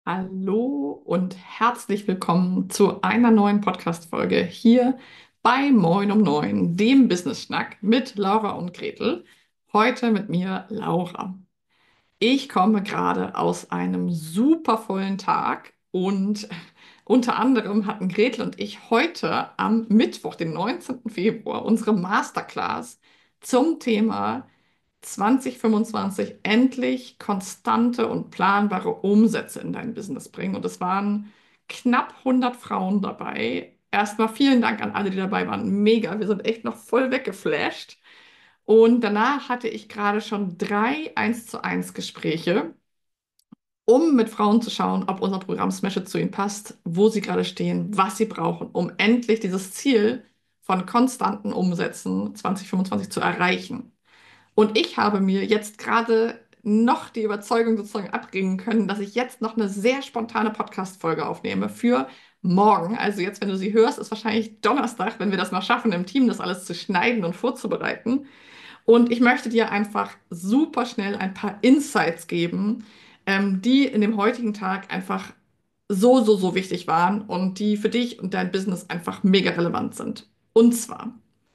Hallo und herzlich willkommen zu einer neuen Podcast-Folge hier bei Moin um 9, dem Business-Schnack mit Laura und Gretel. Heute mit mir Laura. Ich komme gerade aus einem super vollen Tag und unter anderem hatten Gretel und ich heute am Mittwoch, den 19. Februar, unsere Masterclass zum Thema 2025 endlich konstante und planbare Umsätze in dein Business bringen. Und es waren knapp 100 Frauen dabei. Erstmal vielen Dank an alle, die dabei waren. Mega, wir sind echt noch voll weggeflasht. Und danach hatte ich gerade schon drei 1:1 Gespräche, um mit Frauen zu schauen, ob unser Programm Smash It zu ihnen passt, wo sie gerade stehen, was sie brauchen, um endlich dieses Ziel von konstanten Umsätzen 2025 zu erreichen. Und ich habe mir jetzt gerade noch die Überzeugung sozusagen abbringen können, dass ich jetzt noch eine sehr spontane Podcast-Folge aufnehme für morgen. Also jetzt, wenn du sie hörst, ist wahrscheinlich Donnerstag, wenn wir das noch schaffen, im Team das alles zu schneiden und vorzubereiten. Und ich möchte dir einfach super schnell ein paar Insights geben, die in dem heutigen Tag einfach so wichtig waren und die für dich und dein Business einfach mega relevant sind. Und zwar: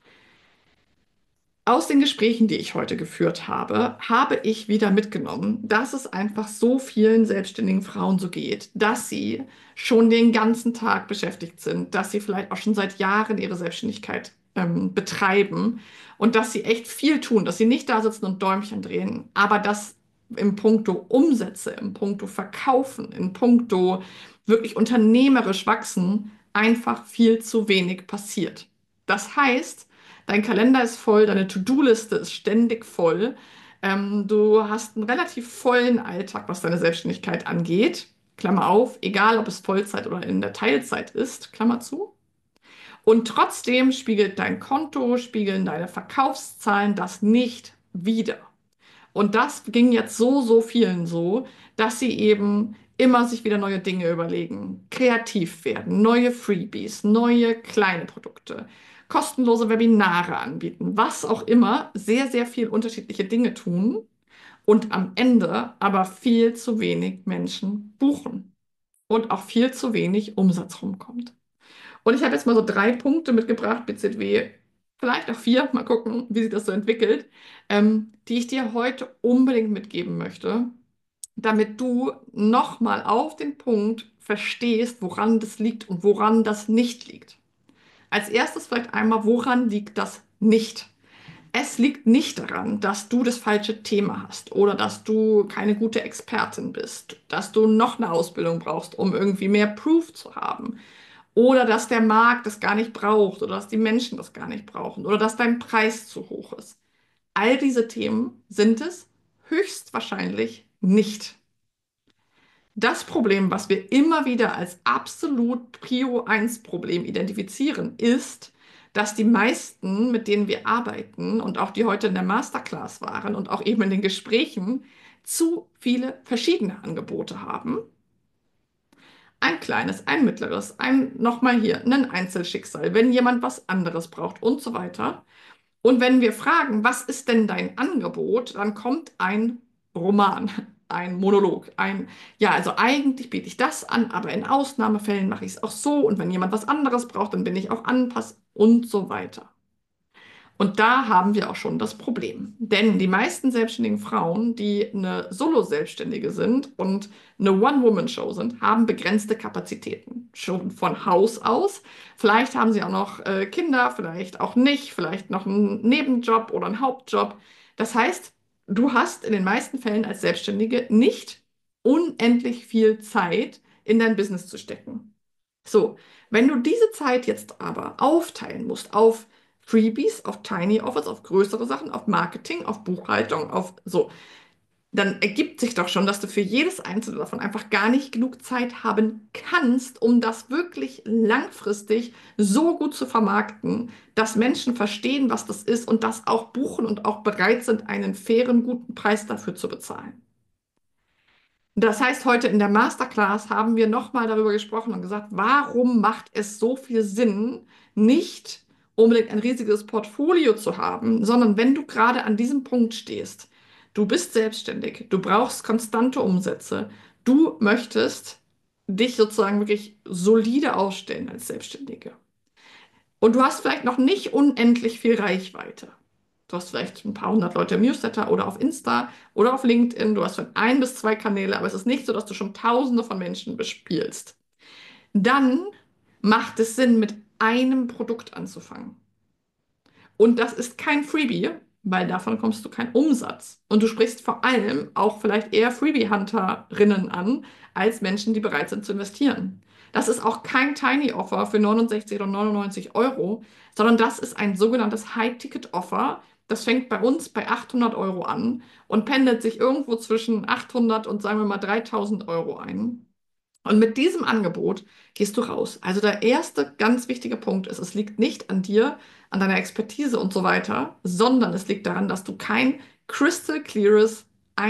Aus den Gesprächen, die ich heute geführt habe, habe ich wieder mitgenommen, dass es einfach so vielen selbstständigen Frauen so geht, dass sie schon den ganzen Tag beschäftigt sind, dass sie vielleicht auch schon seit Jahren ihre Selbstständigkeit betreiben und dass sie echt viel tun, dass sie nicht da sitzen und Däumchen drehen, aber dass im Puncto Umsätze, im Puncto Verkaufen, in puncto wirklich unternehmerisch wachsen, einfach viel zu wenig passiert. Das heißt, dein Kalender ist voll, deine To-Do-Liste ist ständig voll. Du hast einen relativ vollen Alltag, was deine Selbstständigkeit angeht. Klammer auf, egal ob es Vollzeit oder in der Teilzeit ist, Klammer zu. Und trotzdem spiegelt dein Konto, spiegeln deine Verkaufszahlen das nicht wider. Und das ging jetzt so vielen so, dass sie eben immer sich wieder neue Dinge überlegen, kreativ werden, neue Freebies, neue kleine Produkte, kostenlose Webinare anbieten, was auch immer, sehr viel unterschiedliche Dinge tun und am Ende aber viel zu wenig Menschen buchen und auch viel zu wenig Umsatz rumkommt. Und ich habe jetzt mal so drei Punkte mitgebracht, BZW, vielleicht auch vier, mal gucken, wie sich das so entwickelt, die ich dir heute unbedingt mitgeben möchte, damit du nochmal auf den Punkt verstehst, woran das liegt und woran das nicht liegt. Als erstes vielleicht einmal, woran liegt das nicht? Es liegt nicht daran, dass du das falsche Thema hast oder dass du keine gute Expertin bist, dass du noch eine Ausbildung brauchst, um irgendwie mehr Proof zu haben. Oder dass der Markt das gar nicht braucht oder dass die Menschen das gar nicht brauchen oder dass dein Preis zu hoch ist. All diese Themen sind es höchstwahrscheinlich nicht. Das Problem, was wir immer wieder als absolut Prio 1 Problem identifizieren, ist, dass die meisten, mit denen wir arbeiten und auch die heute in der Masterclass waren und auch eben in den Gesprächen, zu viele verschiedene Angebote haben. Ein kleines, ein mittleres, ein nochmal hier, ein Einzelschicksal, wenn jemand was anderes braucht und so weiter. Und wenn wir fragen, was ist denn dein Angebot, dann kommt ein Roman, ein Monolog, ja, also eigentlich biete ich das an, aber in Ausnahmefällen mache ich es auch so und wenn jemand was anderes braucht, dann bin ich auch anpassend und so weiter. Und da haben wir auch schon das Problem. Denn die meisten selbstständigen Frauen, die eine Solo-Selbstständige sind und eine One-Woman-Show sind, haben begrenzte Kapazitäten. Schon von Haus aus. Vielleicht haben sie auch noch Kinder, vielleicht auch nicht, vielleicht noch einen Nebenjob oder einen Hauptjob. Das heißt, du hast in den meisten Fällen als Selbstständige nicht unendlich viel Zeit in dein Business zu stecken. So, wenn du diese Zeit jetzt aber aufteilen musst auf Freebies, auf Tiny Offers, auf größere Sachen, auf Marketing, auf Buchhaltung, auf so, dann ergibt sich doch schon, dass du für jedes einzelne davon einfach gar nicht genug Zeit haben kannst, um das wirklich langfristig so gut zu vermarkten, dass Menschen verstehen, was das ist und das auch buchen und auch bereit sind, einen fairen, guten Preis dafür zu bezahlen. Das heißt, heute in der Masterclass haben wir nochmal darüber gesprochen und gesagt, warum macht es so viel Sinn, nicht unbedingt ein riesiges Portfolio zu haben, sondern wenn du gerade an diesem Punkt stehst, du bist selbstständig, du brauchst konstante Umsätze, du möchtest dich sozusagen wirklich solide ausstellen als Selbstständige. Und du hast vielleicht noch nicht unendlich viel Reichweite. Du hast vielleicht ein paar hundert Leute im Newsletter oder auf Insta oder auf LinkedIn. Du hast vielleicht ein bis zwei Kanäle, aber es ist nicht so, dass du schon Tausende von Menschen bespielst. Dann macht es Sinn, mit einem Produkt anzufangen. Und das ist kein Freebie, weil davon kommst du keinen Umsatz. Und du sprichst vor allem auch vielleicht eher Freebie-Hunterinnen an, als Menschen, die bereit sind zu investieren. Das ist auch kein Tiny Offer für 69 oder 99 Euro, sondern das ist ein sogenanntes High-Ticket-Offer. Das fängt bei uns bei 800 Euro an und pendelt sich irgendwo zwischen 800 und sagen wir mal 3000 Euro ein. Und mit diesem Angebot gehst du raus. Also der erste ganz wichtige Punkt ist, es liegt nicht an dir, an deiner Expertise und so weiter, sondern es liegt daran, dass du kein crystal cleares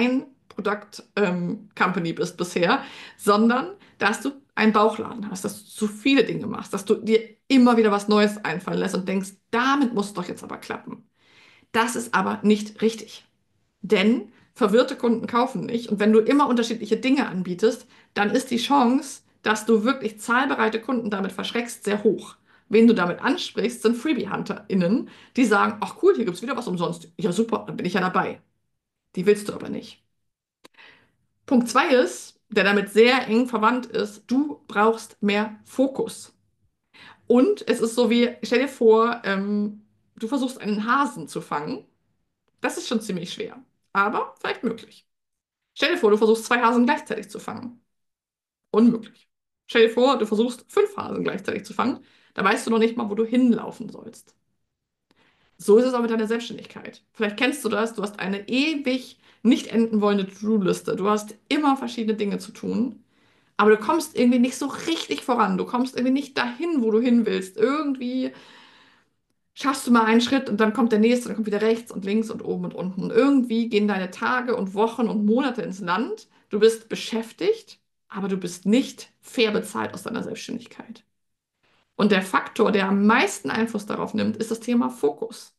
Ein-Produkt-Company bist bisher, sondern dass du einen Bauchladen hast, dass du zu viele Dinge machst, dass du dir immer wieder was Neues einfallen lässt und denkst, damit muss es doch jetzt aber klappen. Das ist aber nicht richtig. Denn verwirrte Kunden kaufen nicht. Und wenn du immer unterschiedliche Dinge anbietest, dann ist die Chance, dass du wirklich zahlbereite Kunden damit verschreckst, sehr hoch. Wen du damit ansprichst, sind Freebie-HunterInnen, die sagen, ach cool, hier gibt es wieder was umsonst. Ja, super, dann bin ich ja dabei. Die willst du aber nicht. Punkt zwei ist, der damit sehr eng verwandt ist, du brauchst mehr Fokus. Und es ist so wie, stell dir vor, du versuchst einen Hasen zu fangen. Das ist schon ziemlich schwer, aber vielleicht möglich. Stell dir vor, du versuchst zwei Hasen gleichzeitig zu fangen. Unmöglich. Stell dir vor, du versuchst fünf Hasen gleichzeitig zu fangen. Da weißt du noch nicht mal, wo du hinlaufen sollst. So ist es auch mit deiner Selbstständigkeit. Vielleicht kennst du das, du hast eine ewig nicht enden wollende To-Do-Liste. Du hast immer verschiedene Dinge zu tun, aber du kommst irgendwie nicht so richtig voran. Du kommst irgendwie nicht dahin, wo du hin willst. Irgendwie schaffst du mal einen Schritt und dann kommt der nächste, dann kommt wieder rechts und links und oben und unten. Und irgendwie gehen deine Tage und Wochen und Monate ins Land. Du bist beschäftigt, aber du bist nicht fair bezahlt aus deiner Selbstständigkeit. Und der Faktor, der am meisten Einfluss darauf nimmt, ist das Thema Fokus.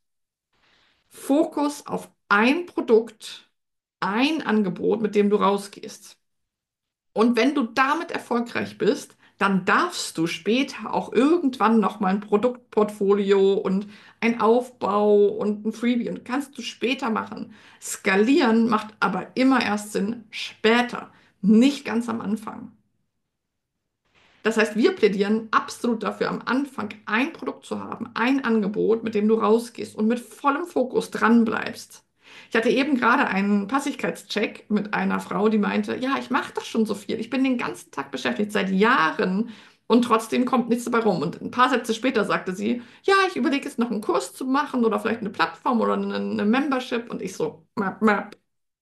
Fokus auf ein Produkt, ein Angebot, mit dem du rausgehst. Und wenn du damit erfolgreich bist, dann darfst du später auch irgendwann nochmal ein Produktportfolio und ein Aufbau und ein Freebie und kannst du später machen. Skalieren macht aber immer erst Sinn später, nicht ganz am Anfang. Das heißt, wir plädieren absolut dafür, am Anfang ein Produkt zu haben, ein Angebot, mit dem du rausgehst und mit vollem Fokus dranbleibst. Ich hatte eben gerade einen Passigkeitscheck mit einer Frau, die meinte, ja, ich mache das schon so viel. Ich bin den ganzen Tag beschäftigt, seit Jahren und trotzdem kommt nichts dabei rum. Und ein paar Sätze später sagte sie, ja, ich überlege jetzt noch einen Kurs zu machen oder vielleicht eine Plattform oder eine Membership. Und ich so, map, map.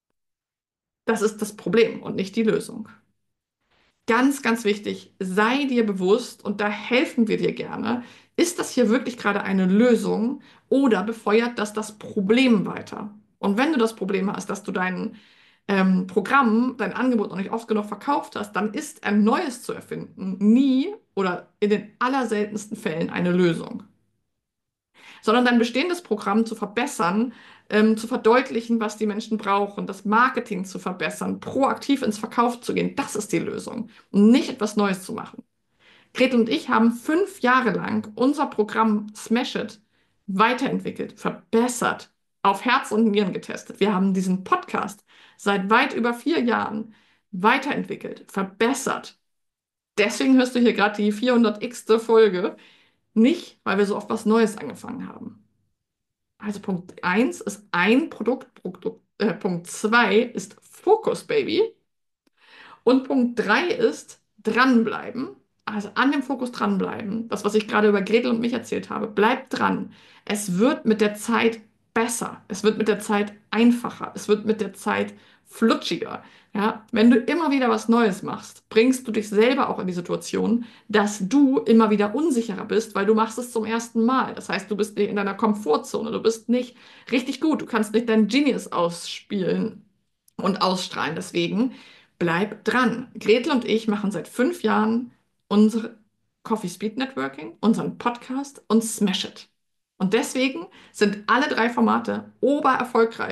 Das ist das Problem und nicht die Lösung. Ganz, ganz wichtig, sei dir bewusst, und da helfen wir dir gerne, ist das hier wirklich gerade eine Lösung oder befeuert das das Problem weiter? Und wenn du das Problem hast, dass du dein Programm, dein Angebot noch nicht oft genug verkauft hast, dann ist ein neues zu erfinden nie oder in den allerseltensten Fällen eine Lösung, sondern dein bestehendes Programm zu verbessern, zu verdeutlichen, was die Menschen brauchen, das Marketing zu verbessern, proaktiv ins Verkauf zu gehen. Das ist die Lösung. Und nicht etwas Neues zu machen. Gretel und ich haben 5 Jahre lang unser Programm Smash It weiterentwickelt, verbessert, auf Herz und Nieren getestet. Wir haben diesen Podcast seit weit über 4 Jahren weiterentwickelt, verbessert. Deswegen hörst du hier gerade die 400-te Folge. Nicht, weil wir so oft was Neues angefangen haben. Also Punkt eins ist ein Produkt, Punkt 2 ist Fokus, Baby. Und Punkt 3 ist dranbleiben. Also an dem Fokus dranbleiben. Das, was ich gerade über Gretel und mich erzählt habe, bleibt dran. Es wird mit der Zeit besser. Es wird mit der Zeit einfacher. Es wird mit der Zeit flutschiger. Ja, wenn du immer wieder was Neues machst, bringst du dich selber auch in die Situation, dass du immer wieder unsicherer bist, weil du machst es zum ersten Mal. Das heißt, du bist nicht in deiner Komfortzone, du bist nicht richtig gut, du kannst nicht dein Genius ausspielen und ausstrahlen. Deswegen bleib dran. Gretel und ich machen seit 5 Jahren unsere Coffee Speed Networking, unseren Podcast und Smash It. Und deswegen sind alle drei Formate ober erfolgreich.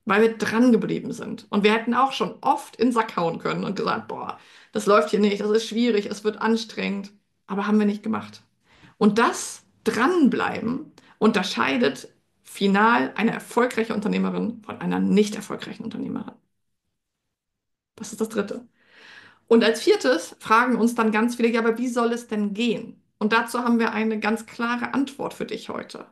weil wir dran geblieben sind. Und wir hätten auch schon oft in den Sack hauen können und gesagt, boah, das läuft hier nicht, das ist schwierig, es wird anstrengend, aber haben wir nicht gemacht. Und das Dranbleiben unterscheidet final eine erfolgreiche Unternehmerin von einer nicht erfolgreichen Unternehmerin. Das ist das Dritte. Und als viertes fragen uns dann ganz viele, ja, aber wie soll es denn gehen? Und dazu haben wir eine ganz klare Antwort für dich heute.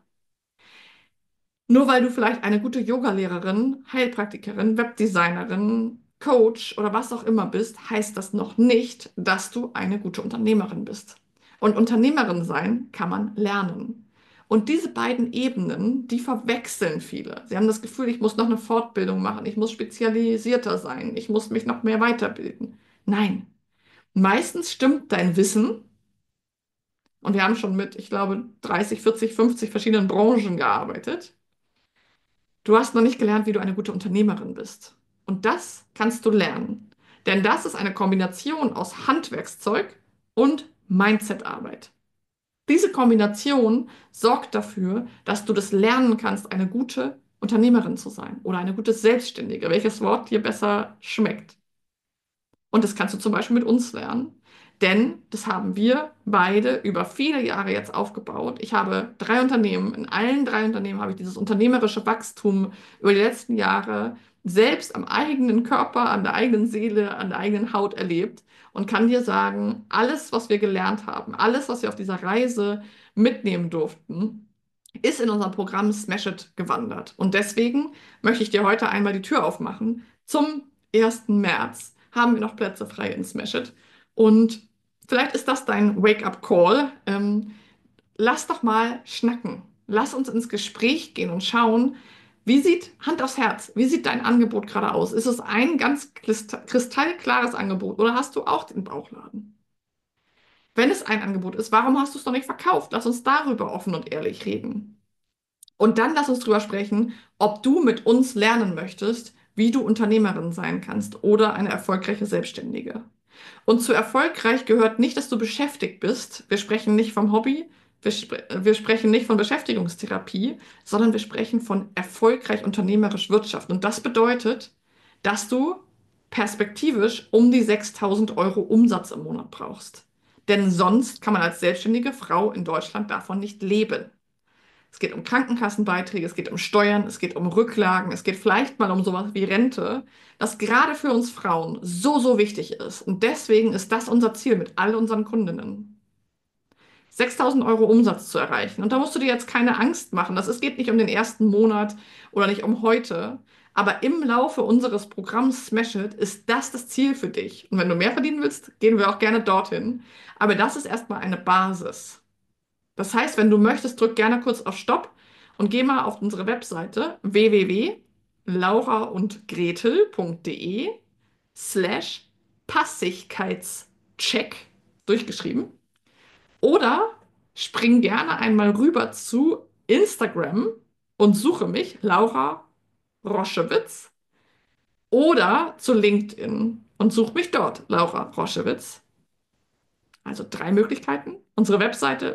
Nur weil du vielleicht eine gute Yogalehrerin, Heilpraktikerin, Webdesignerin, Coach oder was auch immer bist, heißt das noch nicht, dass du eine gute Unternehmerin bist. Und Unternehmerin sein kann man lernen. Und diese beiden Ebenen, die verwechseln viele. Sie haben das Gefühl, ich muss noch eine Fortbildung machen, ich muss spezialisierter sein, ich muss mich noch mehr weiterbilden. Nein, meistens stimmt dein Wissen, und wir haben schon mit, ich glaube, 30, 40, 50 verschiedenen Branchen gearbeitet. Du hast noch nicht gelernt, wie du eine gute Unternehmerin bist. Und das kannst du lernen. Denn das ist eine Kombination aus Handwerkszeug und Mindsetarbeit. Diese Kombination sorgt dafür, dass du das lernen kannst, eine gute Unternehmerin zu sein oder eine gute Selbstständige, welches Wort dir besser schmeckt. Und das kannst du zum Beispiel mit uns lernen, denn das haben wir beide über viele Jahre jetzt aufgebaut. Ich habe 3 Unternehmen. In allen 3 Unternehmen habe ich dieses unternehmerische Wachstum über die letzten Jahre selbst am eigenen Körper, an der eigenen Seele, an der eigenen Haut erlebt und kann dir sagen, alles, was wir gelernt haben, alles, was wir auf dieser Reise mitnehmen durften, ist in unser Programm Smash It gewandert. Und deswegen möchte ich dir heute einmal die Tür aufmachen. Zum 1. März haben wir noch Plätze frei in Smash It. Und vielleicht ist das dein Wake-up-Call. Lass doch mal schnacken. Lass uns ins Gespräch gehen und schauen, wie sieht, Hand aufs Herz, wie sieht dein Angebot gerade aus? Ist es ein ganz kristallklares Angebot oder hast du auch den Bauchladen? Wenn es ein Angebot ist, warum hast du es noch nicht verkauft? Lass uns darüber offen und ehrlich reden. Und dann lass uns drüber sprechen, ob du mit uns lernen möchtest, wie du Unternehmerin sein kannst oder eine erfolgreiche Selbstständige. Und zu erfolgreich gehört nicht, dass du beschäftigt bist. Wir sprechen nicht vom Hobby, wir sprechen nicht von Beschäftigungstherapie, sondern wir sprechen von erfolgreich unternehmerisch wirtschaften. Und das bedeutet, dass du perspektivisch um die 6.000 € Umsatz im Monat brauchst. Denn sonst kann man als selbstständige Frau in Deutschland davon nicht leben. Es geht um Krankenkassenbeiträge, es geht um Steuern, es geht um Rücklagen, es geht vielleicht mal um sowas wie Rente, das gerade für uns Frauen so, so wichtig ist. Und deswegen ist das unser Ziel mit all unseren Kundinnen. 6.000 € Umsatz zu erreichen. Und da musst du dir jetzt keine Angst machen. Es geht nicht um den ersten Monat oder nicht um heute. Aber im Laufe unseres Programms Smash It ist das Ziel für dich. Und wenn du mehr verdienen willst, gehen wir auch gerne dorthin. Aber das ist erstmal eine Basis. Das heißt, wenn du möchtest, drück gerne kurz auf Stopp und geh mal auf unsere Webseite www.lauraundgretel.de/Passigkeitscheck durchgeschrieben. Oder spring gerne einmal rüber zu Instagram und suche mich, Laura Roschewitz, oder zu LinkedIn und such mich dort, Laura Roschewitz. Also 3 Möglichkeiten. Unsere Webseite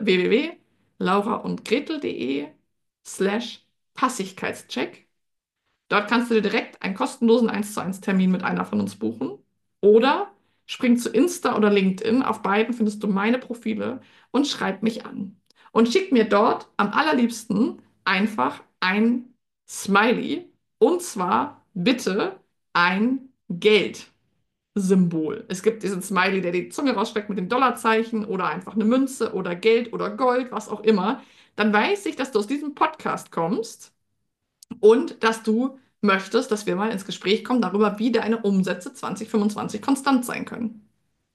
www.lauraundgretel.de/Passigkeitscheck. Dort kannst du dir direkt einen kostenlosen 1:1 Termin mit einer von uns buchen. Oder spring zu Insta oder LinkedIn. Auf beiden findest du meine Profile und schreib mich an. Und schick mir dort am allerliebsten einfach ein Smiley. Und zwar bitte ein Geld. Symbol. Es gibt diesen Smiley, der die Zunge rausstreckt mit dem Dollarzeichen oder einfach eine Münze oder Geld oder Gold, was auch immer. Dann weiß ich, dass du aus diesem Podcast kommst und dass du möchtest, dass wir mal ins Gespräch kommen darüber, wie deine Umsätze 2025 konstant sein können.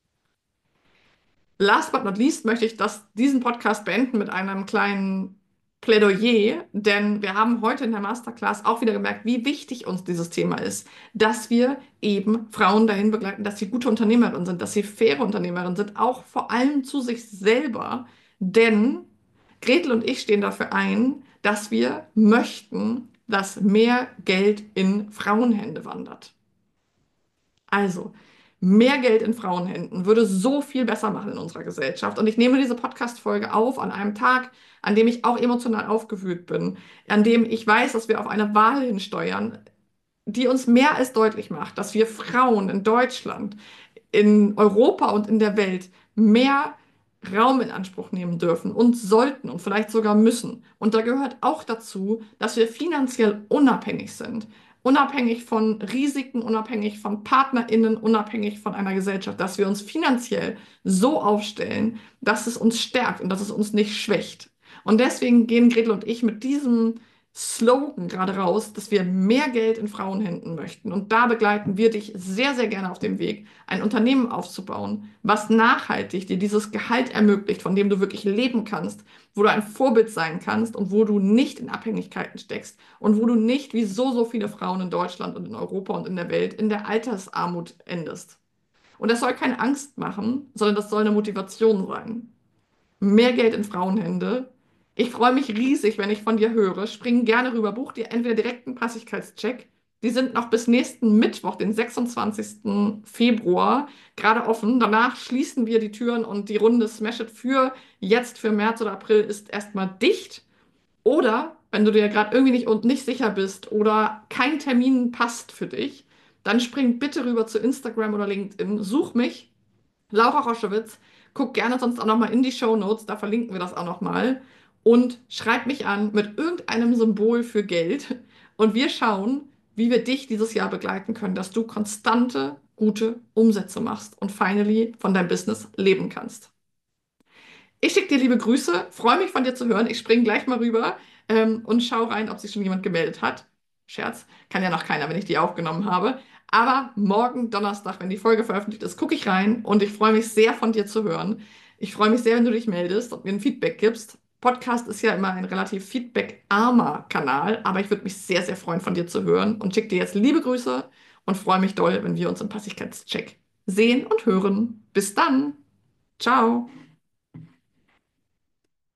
Last but not least möchte ich diesen Podcast beenden mit einem kleinen Plädoyer, denn wir haben heute in der Masterclass auch wieder gemerkt, wie wichtig uns dieses Thema ist, dass wir eben Frauen dahin begleiten, dass sie gute Unternehmerinnen sind, dass sie faire Unternehmerinnen sind, auch vor allem zu sich selber, denn Gretel und ich stehen dafür ein, dass wir möchten, dass mehr Geld in Frauenhände wandert. Also, mehr Geld in Frauenhänden würde so viel besser machen in unserer Gesellschaft. Und ich nehme diese Podcast-Folge auf an einem Tag, an dem ich auch emotional aufgewühlt bin, an dem ich weiß, dass wir auf eine Wahl hinsteuern, die uns mehr als deutlich macht, dass wir Frauen in Deutschland, in Europa und in der Welt mehr Raum in Anspruch nehmen dürfen und sollten und vielleicht sogar müssen. Und da gehört auch dazu, dass wir finanziell unabhängig sind. Unabhängig von Risiken, unabhängig von PartnerInnen, unabhängig von einer Gesellschaft, dass wir uns finanziell so aufstellen, dass es uns stärkt und dass es uns nicht schwächt. Und deswegen gehen Gretel und ich mit diesem Slogan gerade raus, dass wir mehr Geld in Frauenhänden möchten. Und da begleiten wir dich sehr, sehr gerne auf dem Weg, ein Unternehmen aufzubauen, was nachhaltig dir dieses Gehalt ermöglicht, von dem du wirklich leben kannst, wo du ein Vorbild sein kannst und wo du nicht in Abhängigkeiten steckst und wo du nicht, wie so viele Frauen in Deutschland und in Europa und in der Welt, in der Altersarmut endest. Und das soll keine Angst machen, sondern das soll eine Motivation sein. Mehr Geld in Frauenhände. Ich freue mich riesig, wenn ich von dir höre. Spring gerne rüber, buch dir entweder direkt einen Passigkeitscheck. Die sind noch bis nächsten Mittwoch, den 26. Februar, gerade offen. Danach schließen wir die Türen und die Runde Smash It für jetzt, für März oder April, ist erstmal dicht. Oder wenn du dir gerade irgendwie nicht sicher bist oder kein Termin passt für dich, dann spring bitte rüber zu Instagram oder LinkedIn, such mich Laura Roschewitz, guck gerne sonst auch nochmal in die Shownotes, da verlinken wir das auch nochmal. Und schreib mich an mit irgendeinem Symbol für Geld. Und wir schauen, wie wir dich dieses Jahr begleiten können, dass du konstante, gute Umsätze machst und finally von deinem Business leben kannst. Ich schicke dir liebe Grüße, freue mich von dir zu hören. Ich springe gleich mal rüber und schau rein, ob sich schon jemand gemeldet hat. Scherz, kann ja noch keiner, wenn ich die aufgenommen habe. Aber morgen Donnerstag, wenn die Folge veröffentlicht ist, gucke ich rein und ich freue mich sehr von dir zu hören. Ich freue mich sehr, wenn du dich meldest und mir ein Feedback gibst. Podcast ist ja immer ein relativ feedbackarmer Kanal, aber ich würde mich sehr, sehr freuen, von dir zu hören und schicke dir jetzt liebe Grüße und freue mich doll, wenn wir uns im Passigkeitscheck sehen und hören. Bis dann. Ciao.